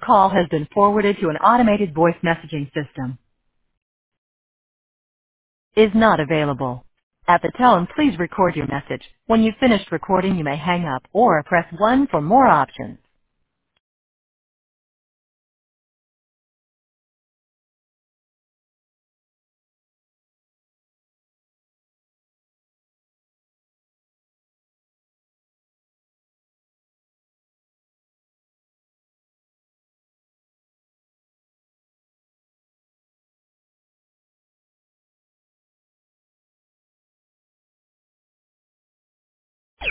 call has been forwarded to an automated voice messaging system. Is not available. At the tone, please record your message. When you've finished recording, you may hang up or press 1 for more options.